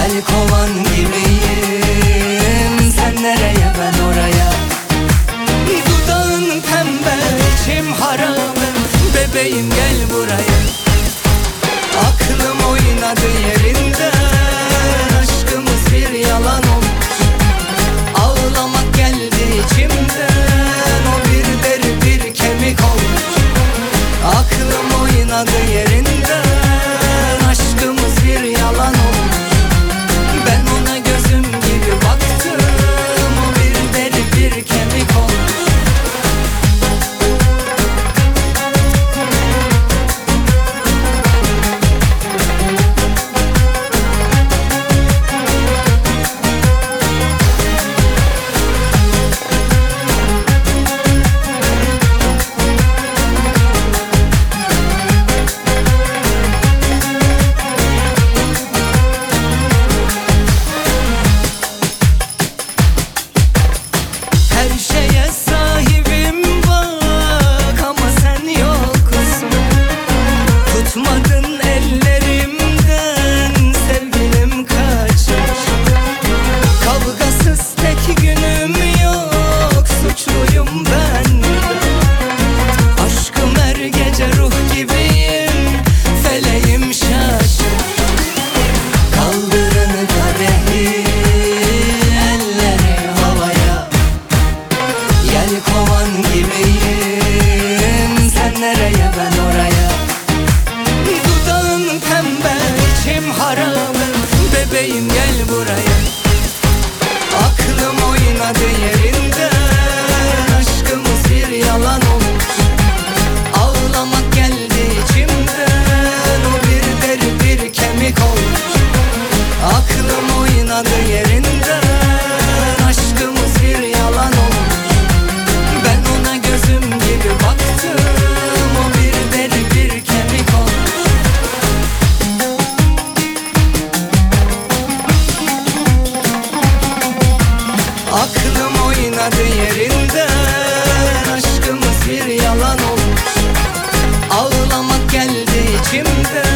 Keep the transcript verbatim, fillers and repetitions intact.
Yelkovan gibiyim, sen nereye ben oraya. Dudağın pembe, içim harabe, bebeğim gel buraya. Aklım oynadı yerinde, aşkımız bir yalan olmuş. Ağlamak geldi içimden, o bir deri bir kemik olmuş. Aklım oynadı yerinde, aşkımız bir yalan olmuş. Ben ona gözüm gibi baktım, o bir deri bir kemik olmuş. Her şeye sahibim bak ama sen yoksun. Tutmadın ellerimden, sevgilim kaçmış. Kavgasız tek günüm yok, suçluyum ben. Aşkım her gece ruh gibiyim, feleğim şaşır. Kaldırın kadehi, elleri havaya. Yelkovan gibiyim, sen nereye ben oraya. Dudağın pembe, içim harabe, bebeğim gel buraya. Aklım oynadı yerinde, aşkımız bir yalan olmuş. Ağlamak geldi içimden, o bir deri bir kemik olmuş. Aklım oynadı yerinde, aşkımız bir yalan olmuş. Ben ona gözüm gibi baktım, o bir deri bir kemik olmuş. Aklım oynadı yerinde, aşkımız bir yalan olmuş. Ağlamak geldi içimden,